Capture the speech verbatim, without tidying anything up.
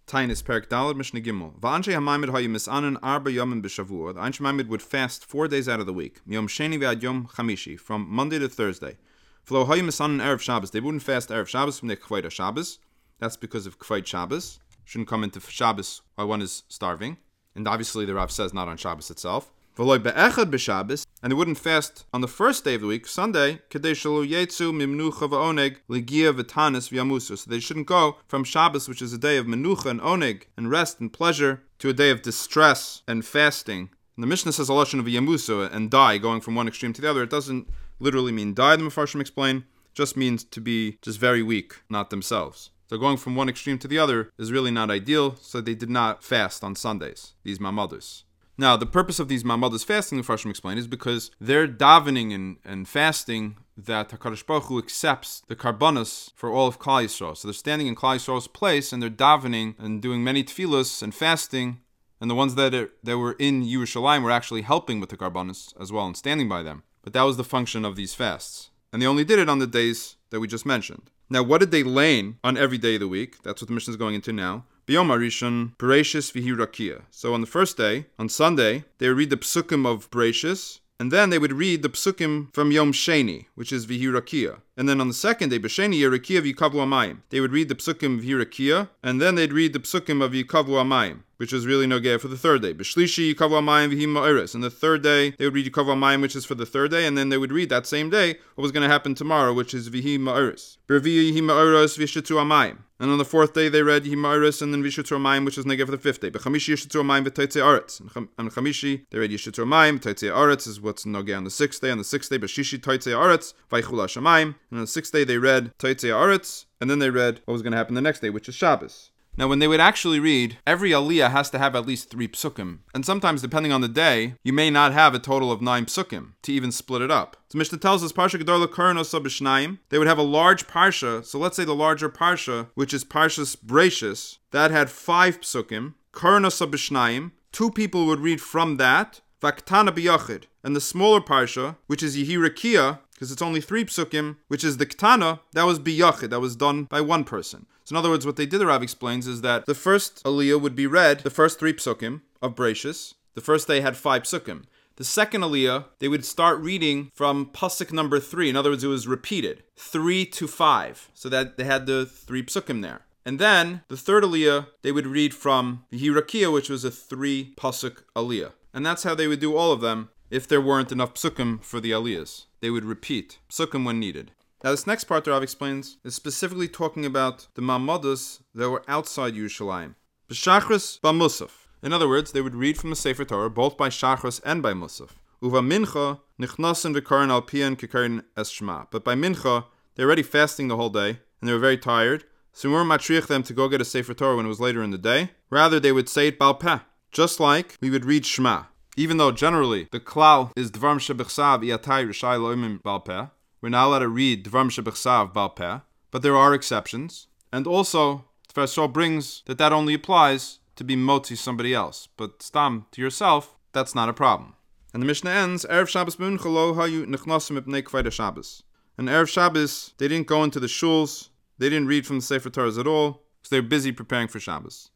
Tainis Perek Daled Mishnah Gimel. V'anshe hamaymed hayu misanan arba yomim b'shavua. The Anshe Maimid would fast four days out of the week. Yom Sheni v'ad Yom Chamishi, from Monday to Thursday. V'lo hayu misanan erev Shabbos. They wouldn't fast erev Shabbos from the Kvoid Shabbos. That's because of Kvoid Shabbos. Shouldn't come into Shabbos while one is starving. And obviously the Rav says not on Shabbos itself. V'lo be'echad b'Shabbos. And they wouldn't fast on the first day of the week, Sunday, Kedei shelo yetzu mimnucha v'oneg ligia v'tanis v'yamusu. So they shouldn't go from Shabbos, which is a day of menucha and oneg, and rest and pleasure, to a day of distress and fasting. And the Mishnah says a lashon of yamusu, and die, going from one extreme to the other. It doesn't literally mean die, the Mefarshim explain. It just means to be just very weak, not themselves. So going from one extreme to the other is really not ideal, so they did not fast on Sundays, these mamadus. Now, the purpose of these mamadas fasting, the Farshim explain, is because they're davening and, and fasting that HaKadosh Baruch Hu accepts the karbanos for all of Klal Yisrael. So they're standing in Klal Yisrael's place, and they're davening and doing many tefillos and fasting, and the ones that are, that were in Yerushalayim were actually helping with the karbanos as well and standing by them. But that was the function of these fasts. And they only did it on the days that we just mentioned. Now, what did they lane on every day of the week? That's what the Mishnah is going into now. B'yom Harishon, Bereshis v'hi Rakia. So on the first day, on Sunday, they would read the psukim of Bereshis, and then they would read the psukim from Yom Sheni, which is v'hi Rakia. And then on the second day, B'sheni Yerakia v'yikavlu amayim. They would read the psukim of v'hi Rakia, and then they'd read the psukim of yikavlu amayim, which is really nogea for the third day. B'shlishi yikavlu amayim v'hi ma'eres. And the third day, they would read yikavlu amayim, which is for the third day, and then they would read that same day what was going to happen tomorrow, which is v'hi ma'eres. B'reviya yhi ma'eres v'yishetu amayim. And on the fourth day, they read Yimaris and then Vishutur Amayim, which is Negev for the fifth day. But Chamishi Yishutur Amayim v'Toitzei Aretz. And Chamishi, they read Yishutur Amayim, Toitzei Aretz is what's Nogeh on the sixth day. On the sixth day, Bashishi Toitzei Aretz, Vaychul Hashamayim. And on the sixth day, they read Toitzei Aretz. And then they read what was going to happen the next day, which is Shabbos. Now, when they would actually read, every aliyah has to have at least three psukim. And sometimes, depending on the day, you may not have a total of nine psukim to even split it up. So Mishnah tells us, Parsha Gedor L'Koron Osa B'Shnayim. They would have a large parsha. So let's say the larger parsha, which is Parshas Bereshis, that had five psukim. Koron Osa B'Shnayim. Two people would read from that. Vaktana B'Yachid. And the smaller parsha, which is Yehi Rakia, because it's only three psukim, which is the Ktana, that was B'Yachid. That was done by one person. So in other words, what they did, the Rav explains, is that the first aliyah would be read, the first three psukim of Bereshis. The first day had five psukim. The second aliyah, they would start reading from pasuk number three. In other words, it was repeated, three to five. So that they had the three psukim there. And then, the third aliyah, they would read from Yehi Rakia, which was a three pasuk aliyah. And that's how they would do all of them if there weren't enough psukim for the aliyahs. They would repeat psukim when needed. Now this next part the Rav explains is specifically talking about the ma'amados that were outside Yerushalayim. B'shachris b'musaf. In other words, they would read from the Sefer Torah both by shachris and by musaf. Uva mincha nichnasen v'karin al pian kikarin es shema. But by mincha, they're already fasting the whole day and they were very tired, so we weren't matriach them to go get a Sefer Torah when it was later in the day. Rather, they would say it bal peh, just like we would read Shema. Even though generally the klal is dvarim shebichsav iyatai rishai loimim bal peh. We're not allowed to read Dvarim Shebechsav Bal Peh, but there are exceptions. And also, Tfar Yisrael brings that that only applies to be motzi somebody else. But stam, to yourself, that's not a problem. And the Mishnah ends, Erev Shabbos B'Mincha Lo Hayu Nechnasim Mipnei Kvaida Shabbos. And Erev Shabbos, they didn't go into the shuls, they didn't read from the Sefer Torahs at all, because they were busy preparing for Shabbos.